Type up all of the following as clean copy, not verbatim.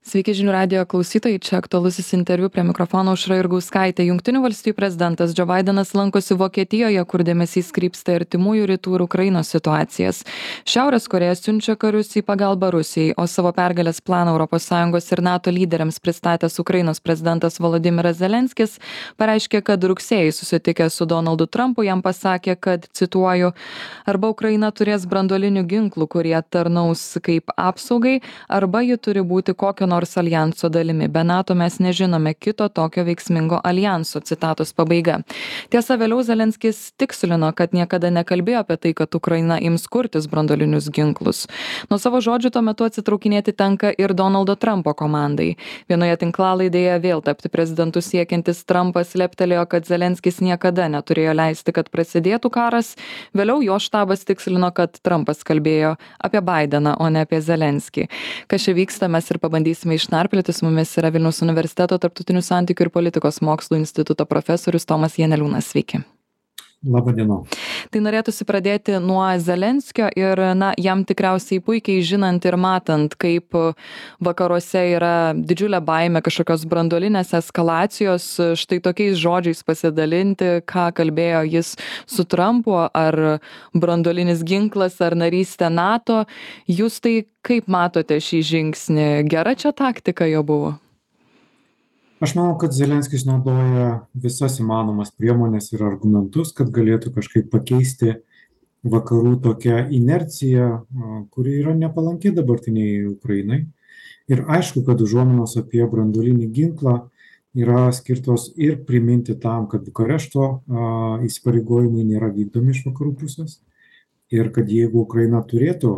Sveiki žinių radijo klausytojai, čia aktualusis interviu prie mikrofono Aušra Jurgauskaitė. Jungtinių valstijų prezidentas Joe Bidenas lankosi Vokietijoje, kur dėmesys krypsta į artimųjų rytų ir Ukrainos situacijas. Šiaurės Korėja siunčia karius į pagalbą Rusijai, o savo pergalės planą ES ir NATO lyderiams pristatęs Ukrainos prezidentas Volodymyras Zelenskis pareiškė, kad rugsėjį susitikęs su Donaldu Trumpu jam pasakė, kad, cituoju, arba Ukraina turės branduolinių ginklų, kurie tarnaus kaip apsaugai, arba ji turi būti kokio nors aljanso dalimi. Be NATO mes nežinome kito tokio veiksmingo aljanso, citatos pabaiga. Tiesa, vėliau Zelenskis tikslino, kad niekada nekalbėjo apie tai, kad Ukraina ims kurtis branduolinius ginklus. Nuo savo žodžių tuo metu atsitraukinėti tenka ir Donaldo Trumpo komandai. Vienoje tinklalaidėje vėl tapti prezidentu siekiantis Trumpas leptelėjo, kad Zelenskis niekada neturėjo leisti, kad prasidėtų karas. Vėliau jo štabas tikslino, kad Trumpas kalbėjo apie Bideną, o ne apie Zelenskį. Kas čia vyksta, mes ir pabandysime išnarplioti. Su mumis yra Vilniaus universiteto tarptautinių santykių ir politikos mokslų instituto profesorius Tomas Janeliūnas. Sveiki. Labą dieną. Tai norėtųsi pradėti nuo Zelenskio ir, jam tikriausiai puikiai žinant ir matant, kaip vakaruose yra didžiulė baimė kažkokios branduolinės eskalacijos, štai tokiais žodžiais pasidalinti, ką kalbėjo jis su Trumpu, ar branduolinis ginklas, ar narystė NATO. Jūs tai kaip matote šį žingsnį? Gera čia taktika jo buvo? Aš manau, kad Zelenskis naudoja visas įmanomas priemonės ir argumentus, kad galėtų kažkaip pakeisti vakarų tokią inerciją, kuri yra nepalanki dabartiniai Ukrainai. Ir aišku, kad užuominos apie branduolinį ginklą yra skirtos ir priminti tam, kad Bukarešto įsipareigojimai nėra vykdomi iš vakarų pusės. Ir kad jeigu Ukraina turėtų,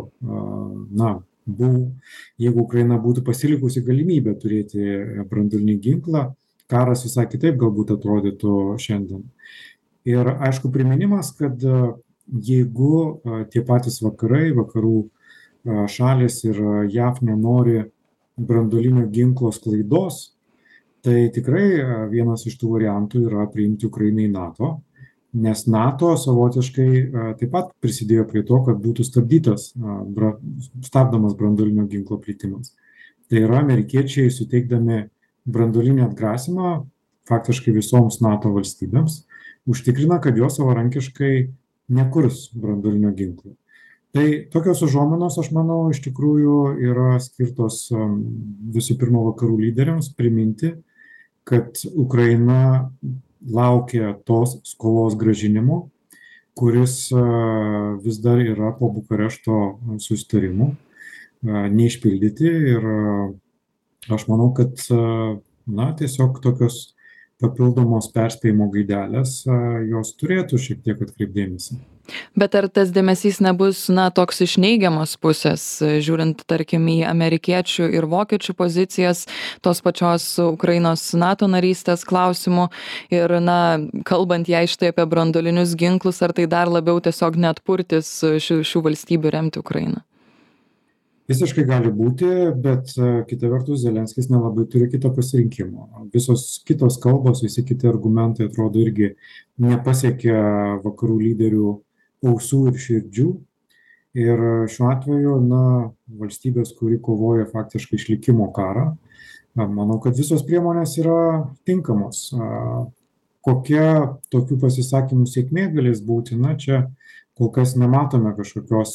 jeigu Ukraina būtų pasilikusi galimybę turėti branduolinį ginklą, karas visai kitaip galbūt atrodytų šiandien. Ir aišku priminimas, kad jeigu tie patys vakarų šalis ir JAV nenori branduolinio ginklo sklaidos, tai tikrai vienas iš tų variantų yra priimti Ukrainą į NATO. Nes NATO savotiškai taip pat prisidėjo prie to, kad būtų stabdomas branduolinio ginklo plitimas. Tai yra amerikiečiai suteikdami branduolinį atgrasymą faktiškai visoms NATO valstybėms, užtikrina, kad jos savarankiškai nekurs branduolinio ginklo. Tai tokios užuominos, aš manau, iš tikrųjų yra skirtos visų pirma vakarų lyderiams priminti, kad Ukraina laukia tos skolos grąžinimo, kuris vis dar yra po Bukarešto susitarimų neišpildyti. Ir aš manau, kad tiesiog tokios papildomos perspėjimo gaidelės jos turėtų šiek tiek atkreipdėmėsi. Bet ar tas dėmesys nebus, toks iš neigiamos pusės, žiūrint, tarkim, į amerikiečių ir vokiečių pozicijas, tos pačios Ukrainos NATO narystės klausimų ir, kalbant jai štai apie branduolinius ginklus, ar tai dar labiau tiesiog neatpurtis šių valstybių remti Ukrainą? Visiškai gali būti, bet kita vertus Zelenskis nelabai turi kito pasirinkimo. Visos kitos kalbos, visi kiti argumentai atrodo irgi nepasiekia vakarų lyderių ausų ir širdžių. Ir šiuo atveju, valstybės, kuri kovoja faktiškai išlikimo karą, manau, kad visos priemonės yra tinkamos. Kokia tokių pasisakymų sėkmė galės būti, čia kol kas nematome kažkokios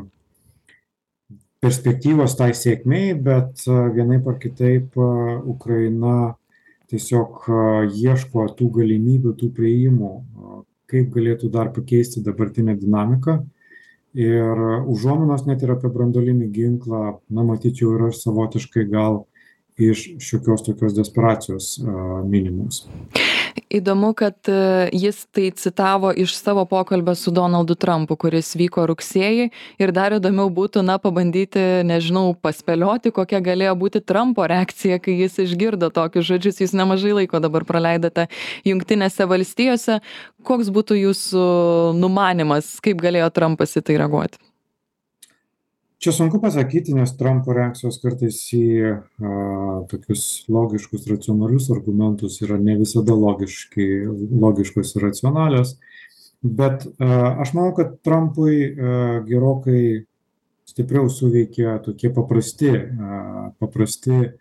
perspektyvos tai sėkmei, bet vienaip ar kitaip Ukraina tiesiog ieško tų galimybių, tų priėjimų, kaip galėtų dar pakeisti dabartinę dinamiką. Ir užuominos net ir apie branduolinį ginklą, matyčiau, yra savotiškai gal iš šiokios tokios desperacijos minimos. Įdomu, kad jis tai citavo iš savo pokalbio su Donaldu Trumpu, kuris vyko rugsėjį, ir dar įdomiau būtų, pabandyti, paspėlioti, kokia galėjo būti Trumpo reakcija, kai jis išgirdo tokius žodžius. Jūs nemažai laiko dabar praleidote Jungtinėse valstijose. Koks būtų jūsų numanymas, kaip galėjo Trumpas į tai reaguoti? Čia sunku pasakyti, nes Trumpo reakcijos kartais į tokius logiškus, racionalius argumentus yra ne visada logiškos ir racionalios. Bet aš manau, kad Trumpui gerokai stipriau suveikia tokie paprasti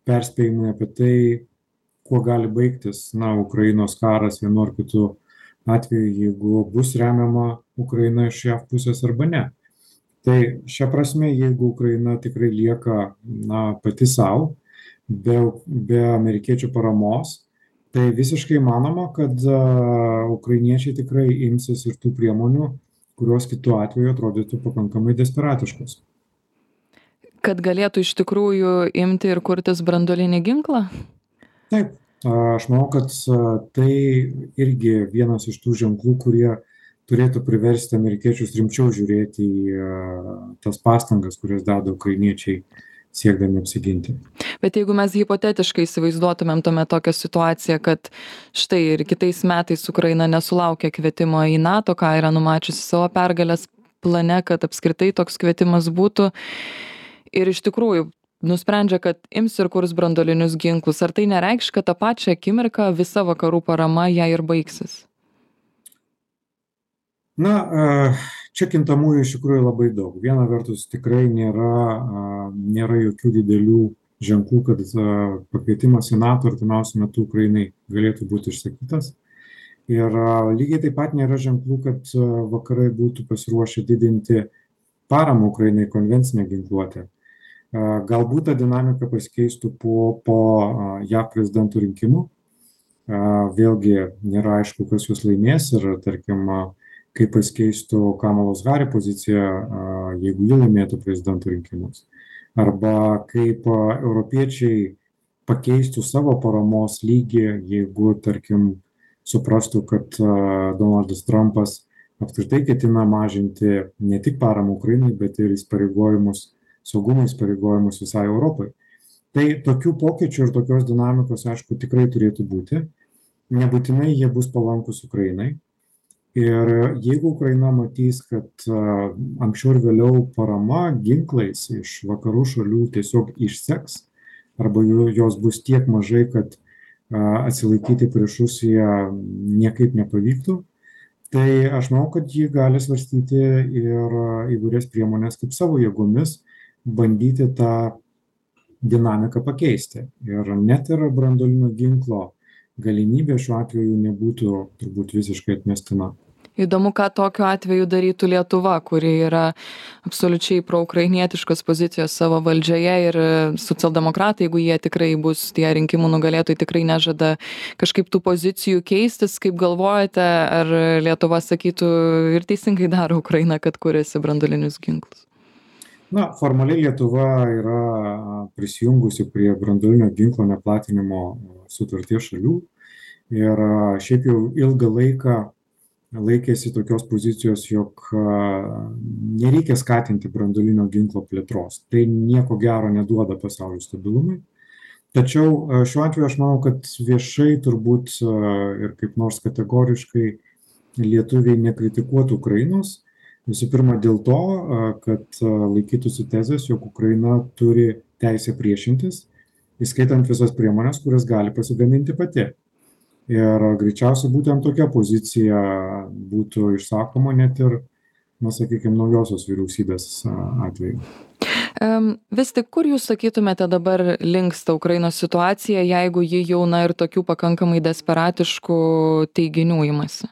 perspėjimai apie tai, kuo gali baigtis, Ukrainos karas vienu ar kitu atveju, jeigu bus remiama Ukraina iš JAV pusės arba ne. Tai šia prasme, jeigu Ukraina tikrai lieka, pati savo, be amerikiečių paramos, tai visiškai manoma, kad ukrainiečiai tikrai imsis ir tų priemonių, kurios kitu atveju atrodytų pakankamai desperatiškos. Kad galėtų iš tikrųjų imti ir kurtis branduolinį ginklą? Taip, aš manau, kad tai irgi vienas iš tų ženklų, kurie turėtų priversti amerikiečius rimčiau žiūrėti į tas pastangas, kurias deda ukrainiečiai siekdami apsiginti. Bet jeigu mes hipotetiškai įsivaizduotumėm tuomet tokią situaciją, kad štai ir kitais metais Ukraina nesulaukia kvietimo į NATO, ką yra numačiusi savo pergalės plane, kad apskritai toks kvietimas būtų ir iš tikrųjų nusprendžia, kad ims ir kurs branduolinius ginklus, ar tai nereikš, kad tą pačią akimirką visa vakarų parama jai ir baigsis? Čia kintamųjų iš tikrųjų labai daug. Viena vertus tikrai nėra jokių didelių ženklų, kad pakvietimas į NATO artimiausiu metu Ukrainai galėtų būti išsakytas. Ir lygiai taip pat nėra ženklų, kad vakarai būtų pasiruošę didinti paramą Ukrainai konvencinę ginkluotę. Galbūt ta dinamika pasikeistų po JAV prezidentų rinkimų. Vėlgi nėra aišku, kas juos laimės ir, tarkim, kaip pasikeistų Kamalos Harris pozicija, jeigu ji laimėtų prezidentų rinkimus. Arba kaip europiečiai pakeistų savo paramos lygį, jeigu, tarkim, suprastų, kad Donaldas Trumpas apskritai ketina mažinti ne tik paramą Ukrainai, bet ir saugumo įsipareigojimus visai Europai. Tai tokių pokyčių ir tokios dinamikos, aišku, tikrai turėtų būti. Nebūtinai jie bus palankus Ukrainai. Ir jeigu Ukraina matys, kad anksčiau ir vėliau parama ginklais iš vakarų šalių tiesiog išseks, arba jos bus tiek mažai, kad atsilaikyti prieš Rusiją niekaip nepavyktų, tai aš manau, kad ji gali svarstyti ir įvairias priemonės kaip savo jėgomis bandyti tą dinamiką pakeisti. Ir net ir branduolinio ginklo galimybė šiuo atveju nebūtų turbūt visiškai atmestina. Įdomu, ką tokiu atveju darytų Lietuva, kuri yra absoliučiai proukrainietiškos pozicijos savo valdžioje ir socialdemokratai, jeigu jie tikrai bus tie rinkimų nugalėtojai, tikrai nežada kažkaip tų pozicijų keistis. Kaip galvojate, ar Lietuva sakytų ir teisingai daro Ukraina, kad kuriasi branduolinius ginklus? Formaliai Lietuva yra prisijungusi prie branduolinio ginklo neplatinimo sutarties šalių ir šiaip jau ilgą laiką laikėsi tokios pozicijos, jog nereikia skatinti branduolinio ginklo plėtros. Tai nieko gero neduoda pasaulio stabilumui. Tačiau šiuo atveju aš manau, kad viešai turbūt ir kaip nors kategoriškai lietuviai nekritikuotų Ukrainos. Visų pirma dėl to, kad laikytųsi tezės, jog Ukraina turi teisę priešintis, įskaitant visas priemonės, kurias gali pasigaminti pati. Ir greičiausiai būtent tokia pozicija būtų išsakoma net ir, sakykime, naujosios vyriausybės atveju. Vis tik, kur jūs sakytumėte dabar linksta Ukrainos situacija, jeigu ji jau ir tokių pakankamai desperatiškų teiginių imasi?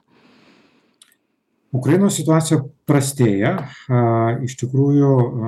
Ukrainos situacija prastėja. Iš tikrųjų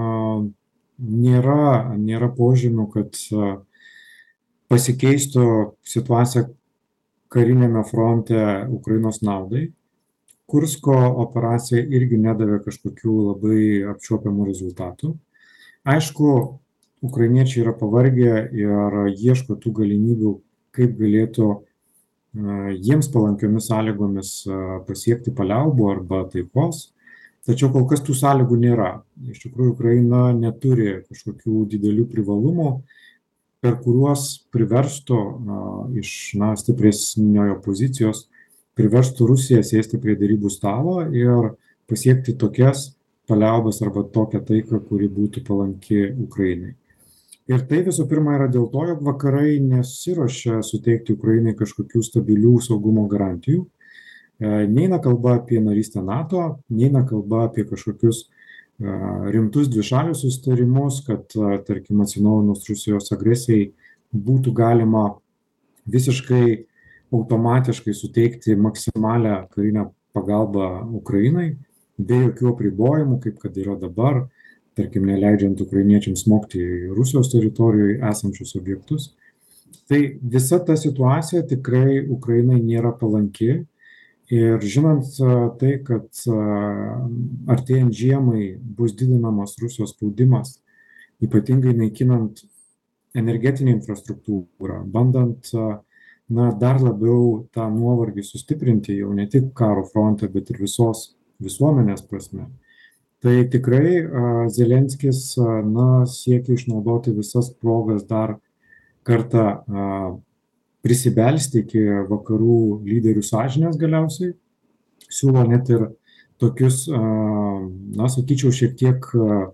nėra požymių, kad pasikeistų situacija karinėme fronte Ukrainos naudai. Kursko operacija irgi nedavė kažkokių labai apčiuopiamų rezultatų. Aišku, ukrainiečiai yra pavargę ir ieško tų galimybių, kaip galėtų jiems palankiomis sąlygomis pasiekti paliaubų arba taikos. Tačiau kol kas tų sąlygų nėra. Iš tikrųjų, Ukraina neturi kažkokių didelių privalumų, per kuriuos priverstų iš stipresniojo pozicijos, priverstų Rusiją sėsti prie derybų stalo ir pasiekti tokias paliaubas arba tokią taiką, kuri būtų palanki Ukrainai. Ir tai visų pirma yra dėl to, jog vakarai nesiruošia suteikti Ukrainai kažkokių stabilių saugumo garantijų. Neina kalba apie narystę NATO, neina kalba apie kažkokius rimtus dvišalius susitarimus, kad, tarkim, atsinaujinus Rusijos agresijai būtų galima visiškai automatiškai suteikti maksimalią karinę pagalbą Ukrainai, be jokių apribojimų, kaip kad yra dabar, tarkim, neleidžiant ukrainiečiams smogti į Rusijos teritorijoje esančius objektus. Tai visa ta situacija tikrai Ukrainai nėra palanki ir žinant tai, kad artėjant žiemai bus didinamas Rusijos spaudimas, ypatingai naikinant energetinę infrastruktūrą, bandant dar labiau tą nuovargį sustiprinti jau ne tik karo fronte, bet ir visos visuomenės prasme. Tai tikrai Zelenskis siekia išnaudoti visas progas dar kartą prisibelsti iki vakarų lyderių sąžinės galiausiai. Siūlo net ir tokius, sakyčiau, šiek tiek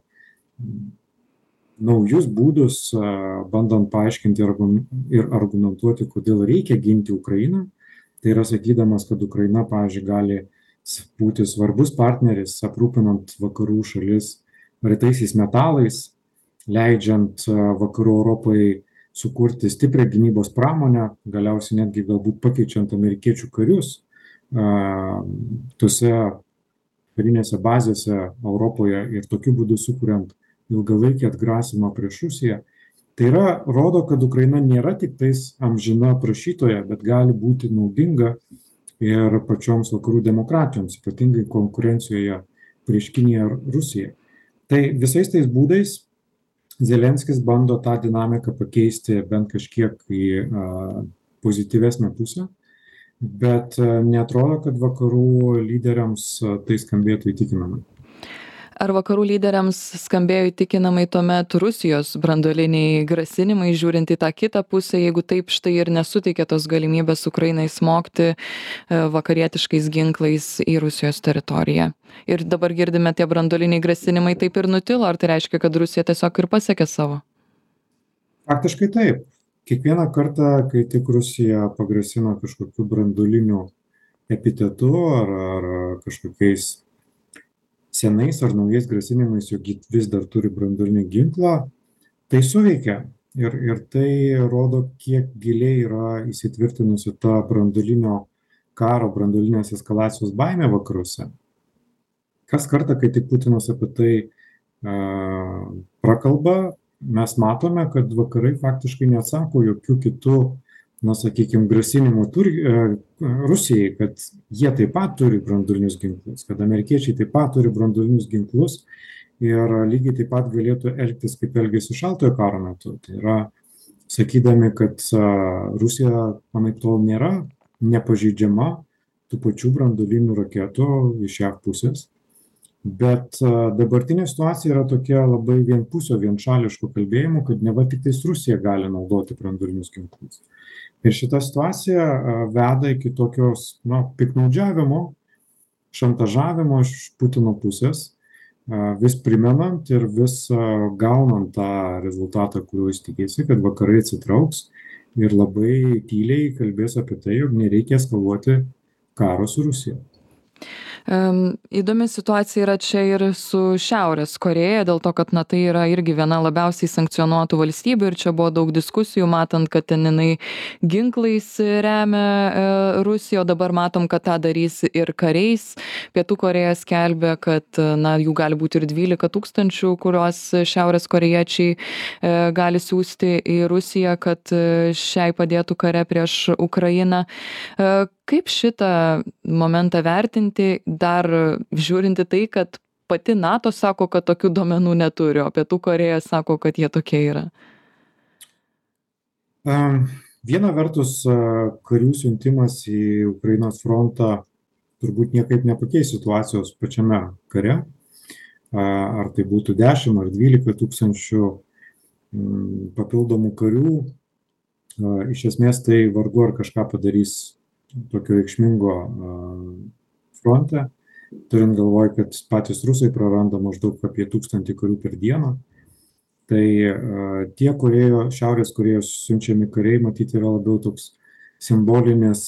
naujus būdus, bandant paaiškinti ir argumentuoti, kodėl reikia ginti Ukrainą. Tai yra sakydamas, kad Ukraina, pavyzdžiui, gali būti svarbus partneris, aprūpinant vakarų šalis retaisiais metalais, leidžiant vakarų Europai sukurti stiprią gynybos pramonę, galiausiai netgi galbūt pakeičiant amerikiečių karius tose karinėse bazėse Europoje ir tokiu būdu sukuriant ilgalaikį atgrasymą prieš Rusiją. Tai rodo, kad Ukraina nėra tik tais amžina prašytoja, bet gali būti naudinga ir pačioms vakarų demokratijoms, ypatingai konkurencijoje prieš Kiniją ir Rusiją. Tai visais tais būdais Zelenskis bando tą dinamiką pakeisti bent kažkiek į pozityvesnę pusę, bet neatrodo, kad vakarų lyderiams tai skambėtų įtikinamai. Ar vakarų lyderiams skambėjo įtikinamai tuomet Rusijos branduoliniai grasinimai, žiūrint į tą kitą pusę, jeigu taip štai ir nesuteikė tos galimybės Ukrainai smogti vakarietiškais ginklais į Rusijos teritoriją? Ir dabar girdime, tie branduoliniai grasinimai taip ir nutilo, ar tai reiškia, kad Rusija tiesiog ir pasiekė savo? Faktiškai taip. Kiekvieną kartą, kai tik Rusija pagrasina kažkokiu branduoliniu epitetu ar kažkokiais senais ar naujais grasinimais, jog vis dar turi branduolinį ginklą, tai suveikia. Ir tai rodo, kiek giliai yra įsitvirtinusi ta branduolinio karo, branduolinės eskalacijos baimė vakaruose. Kas kartą, kai tik Putinas apie tai prakalba, mes matome, kad vakarai faktiškai neatsako jokių kitų, sakykime, grasinimų Rusijai, kad jie taip pat turi branduolinius ginklus, kad amerikiečiai taip pat turi branduolinius ginklus ir lygiai taip pat galėtų elgtis, kaip elgėsi šaltojo karo metu. Tai yra, sakydami, kad Rusija anaiptol nėra nepažeidžiama tų pačių branduolinių raketų iš JAV pusės. Bet dabartinė situacija yra tokia labai vienpusio, vienšališko kalbėjimo, kad neva tik tais Rusija gali naudoti branduolinius ginklus. Ir šita situacija veda iki tokios piktnaudžiavimo, šantažavimo iš Putino pusės, vis primenant ir vis gaunant tą rezultatą, kuriuo jis tikėsi, kad vakarai atsitrauks ir labai tyliai kalbės apie tai, jog nereikia eskaluoti karo su Rusija. Įdomi situacija yra čia ir su Šiaurės Korėja, dėl to, kad tai yra irgi viena labiausiai sankcionuotų valstybių ir čia buvo daug diskusijų, matant, kad ten jinai ginklais remia Rusiją, o dabar matom, kad tą darys ir kariais. Pietų Korėja skelbia, kad jų gali būti ir 12 000, kuriuos Šiaurės korėjiečiai gali siųsti į Rusiją, kad šiai padėtų kare prieš Ukrainą. Kaip šitą momentą vertinti, dar žiūrinti tai, kad pati NATO sako, kad tokių duomenų neturi, o Pietų Korėja sako, kad jie tokie yra? Viena vertus, karių siuntimas į Ukrainos frontą turbūt niekaip nepakeis situacijos pačiame kare. Ar tai būtų 10 ar 12 tūkstančių papildomų karių. Iš esmės tai vargu ar kažką padarys tokio reikšmingo fronte, turint galvoj, kad patys rusai praranda maždaug apie 1000 karių per dieną. Tai tie Šiaurės Korėjos siunčiami kariai, matyti, yra labiau toks simbolinis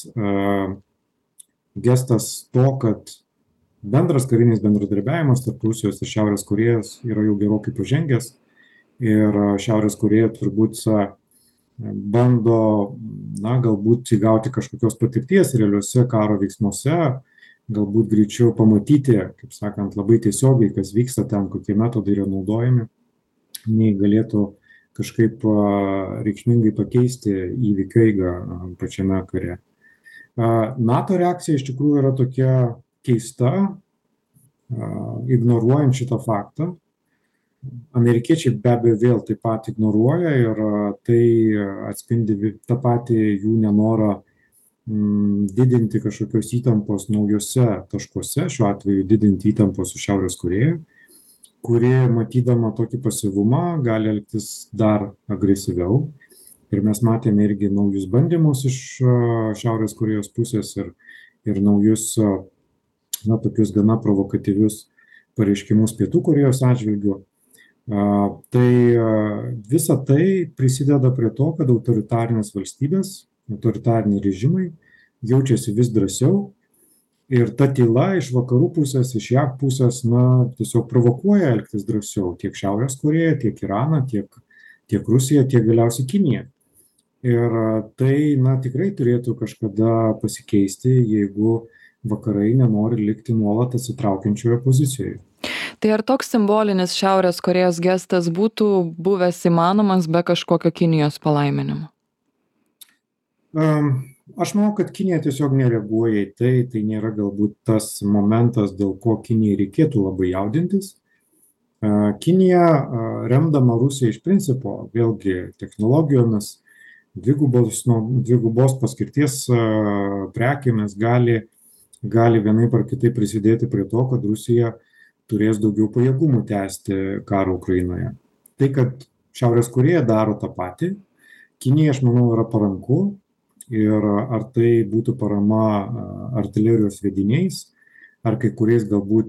gestas to, kad bendras karinis bendradarbiavimas tarp Rusijos ir Šiaurės Korėjos yra jau gerokai pažengęs ir Šiaurės Korėja turbūt bando, na, galbūt įgauti kažkokios patirties realiuose karo veiksmuose, galbūt greičiau pamatyti, kaip sakant, labai tiesiogiai, kas vyksta ten, kokie metodai yra naudojami, nei galėtų kažkaip reikšmingai pakeisti įvykių eigą pačiame kare. NATO reakcija iš tikrųjų yra tokia keista, ignoruojant šitą faktą. Amerikiečiai be abejo vėl taip pat ignoruoja ir tai atspindi tą patį jų nenorą didinti kažkokios įtampos naujose taškuose, šiuo atveju didinti įtampos su Šiaurės Korėja, kuri, matydama tokį pasyvumą, gali elgtis dar agresyviau. Ir mes matėme irgi naujus bandymus iš Šiaurės Korėjos pusės ir naujus, na, tokius gana provokatyvius pareiškimus Pietų Korėjos atžvilgiu. Tai visa tai prisideda prie to, kad autoritarinės valstybės, autoritariniai režimai jaučiasi vis drąsiau ir ta tyla iš vakarų pusės, iš JAV pusės, na, tiesiog provokuoja elgtis drąsiau tiek Šiaurės Korėja, tiek Iraną, tiek Rusija, tiek galiausiai Kinija. Ir tai, na, tikrai turėtų kažkada pasikeisti, jeigu vakarai nenori likti nuolat atsitraukiančioje pozicijoje. Tai ar toks simbolinis Šiaurės Korėjos gestas būtų buvęs įmanomas be kažkokio Kinijos palaiminimo? Aš manau, kad Kinija tiesiog nereaguoja į tai, tai nėra galbūt tas momentas, dėl ko Kinijai reikėtų labai jaudintis. Kinija, remdama Rusiją iš principo, vėlgi technologijomis, dvigubos paskirties prekėmis gali vienaip ar kitaip prisidėti prie to, kad Rusija turės daugiau pajėgumų tęsti karą Ukrainoje. Tai, kad Šiaurės Korėja daro tą patį, Kinijai, aš manau, yra paranku ir ar tai būtų parama artilerijos sviediniais, ar kai kuriais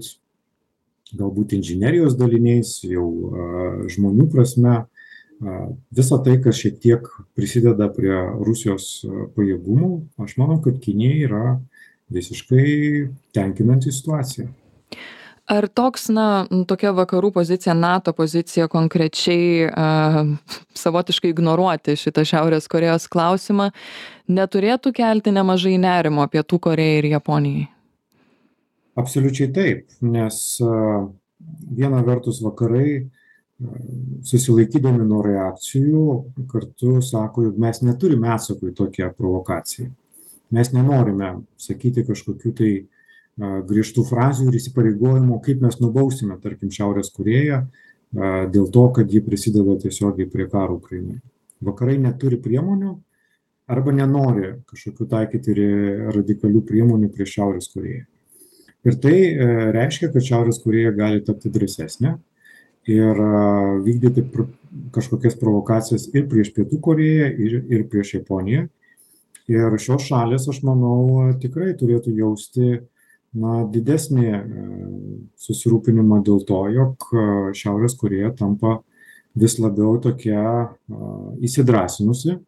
galbūt inžinerijos daliniais, jau žmonių prasme, visa tai, kas šiek tiek prisideda prie Rusijos pajėgumų, aš manau, kad Kinijai yra visiškai tenkinanti situacija. Ar toks, na, tokia vakarų pozicija, NATO pozicija konkrečiai savotiškai ignoruoti šitą Šiaurės Korėjos klausimą neturėtų kelti nemažai nerimo Pietų Korėjai ir Japonijai? Absoliučiai taip, nes viena vertus vakarai susilaikydami nuo reakcijų kartu sako, jog mes neturime atsako į tokią provokaciją. Mes nenorime sakyti kažkokių tai griežtų frazių ir įsipareigojimų, kaip mes nubausime, tarkim, Šiaurės Korėją dėl to, kad ji prisideda tiesiogiai prie karo Ukrainoje. Vakarai neturi priemonių arba nenori kažkokių taikyti radikalių priemonių prieš Šiaurės Korėją. Ir tai reiškia, kad Šiaurės Korėja gali tapti drąsesnė ir vykdyti kažkokias provokacijas ir prieš Pietų Korėją, ir prieš Japoniją. Ir šios šalės, aš manau, tikrai turėtų jausti didesnį susirūpinimą dėl to, jog Šiaurės Korėja tampa vis labiau tokia įsidrąsinusi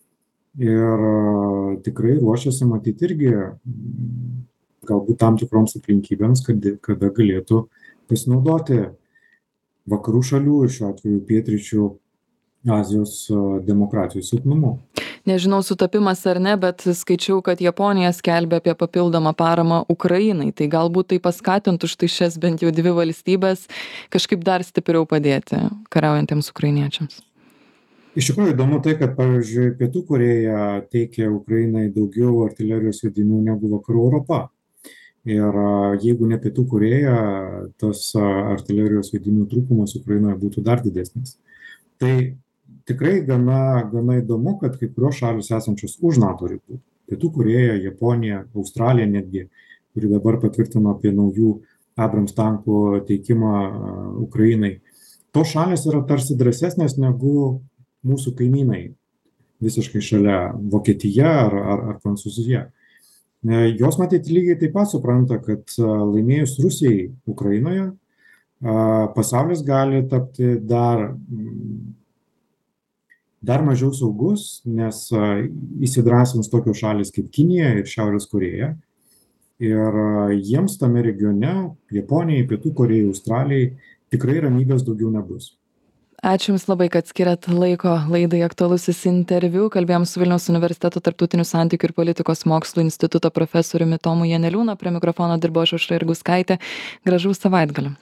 ir tikrai ruošiasi matyti irgi galbūt tam tikroms aplinkybėms, kada galėtų pasinaudoti vakarų šalių ir šiuo atveju pietryčių Azijos demokratijų silpnumu. Nežinau, sutapimas ar ne, bet skaičiau, kad Japonija skelbia apie papildomą paramą Ukrainai. Tai galbūt tai paskatintų štai šias bent jau dvi valstybės kažkaip dar stipriau padėti kariaujantiems ukrainiečiams. Iš tikrųjų įdomu tai, kad, pavyzdžiui, Pietų Korėja teikia Ukrainai daugiau artilerijos sviedinių negu Vakarų Europa. Ir jeigu ne Pietų Korėja, tas artilerijos sviedinių trūkumas Ukrainoje būtų dar didesnis. Tai tikrai gana įdomu, kad kai kurios šalis esančios už NATO ribų, Pietų Korėja, Japonija, Australija netgi, kuri dabar patvirtino apie naujų Abrams tankų teikimą Ukrainai, tos šalis yra tarsi drąsesnės negu mūsų kaimynai visiškai šalia, Vokietija ar Prancūzija. Jos matyti lygiai taip pat supranta, kad laimėjus Rusijai Ukrainoje, pasaulis gali tapti dar mažiau saugus, nes įsidrąsins tokios šalis kaip Kinija ir Šiaurės Korėja. Ir jiems tame regione, Japonijai, Pietų Korėjai, Australijai, tikrai ramybės daugiau nebus. Ačiū Jums labai, kad skiriat laiko laidai Aktualusis interviu. Kalbėjom su Vilniaus universiteto tarptautinių santykių ir politikos mokslų instituto profesoriumi Tomu Janeliūnu. Prie mikrofono dirbo aš Aušra Jurgauskaitė. Gražaus savaitgalio.